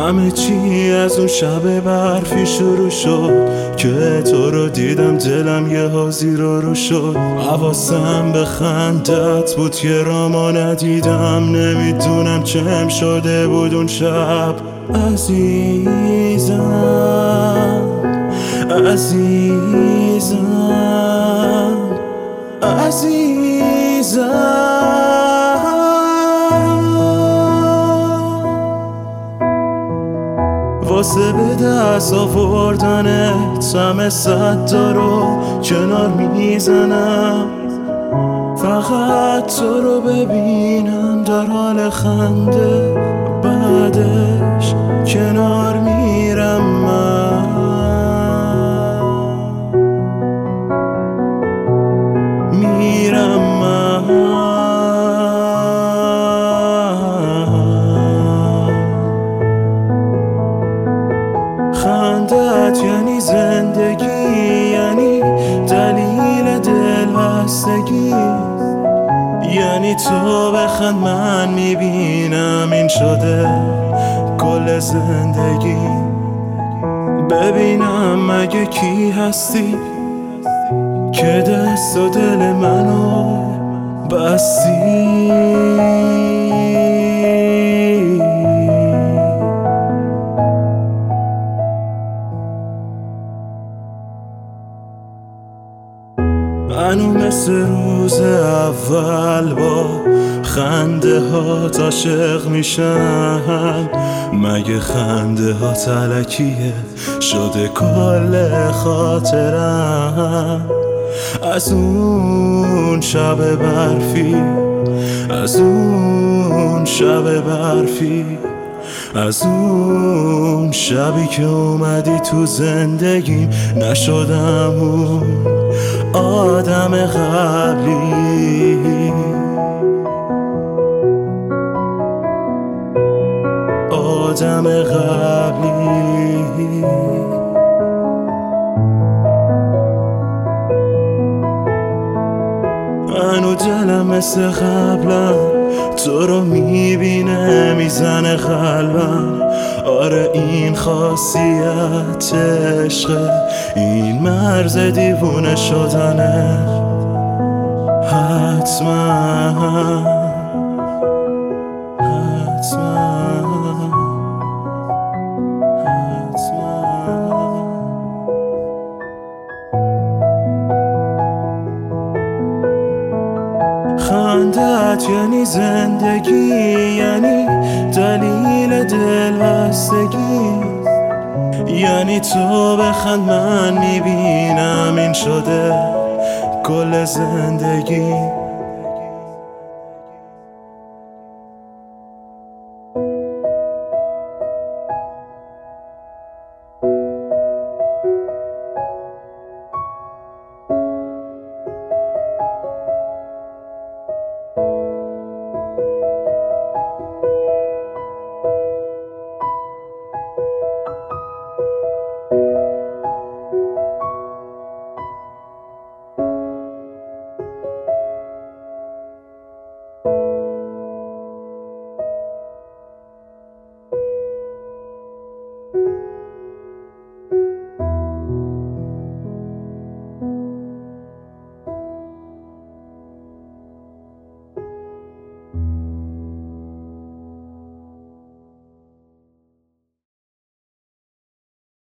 همه چی از اون شب برفی شروع شد که تو رو دیدم دلم یه حاضی رو شد. حواسم به خندت بود که راما ندیدم، نمیدونم چم شده بود اون شب. عزیزم عزیزم عزیزم، واسه به دست آوردنت همه صدا رو کنار میزنم. فقط تو رو ببینم در حال خنده، بعدش کنار میرم من. خندت یعنی زندگی، یعنی دلیل دلبستگی، یعنی تو بخند من میبینم این شده کل زندگی. ببینم مگه کی هستی که دست و دل منو بستی. منو مثل روز اول با خنده ها عاشق میشم. مگه خنده ها تلکیه شده کل خاطرم. از اون شب برفی، از اون شب برفی، از اون شبی که اومدی تو زندگیم، نشدم اون آدم قبلی، آدم قبلی. منو دلم مثل قبلم تو رو میبینه میزنه قلبم. آره این خاصیت عشقه، این مرز دیوونه شدنه. حتما خندت یعنی زندگی، یعنی دلیل دلبستگی، یعنی تو بخند من میبینم این شده کل زندگی.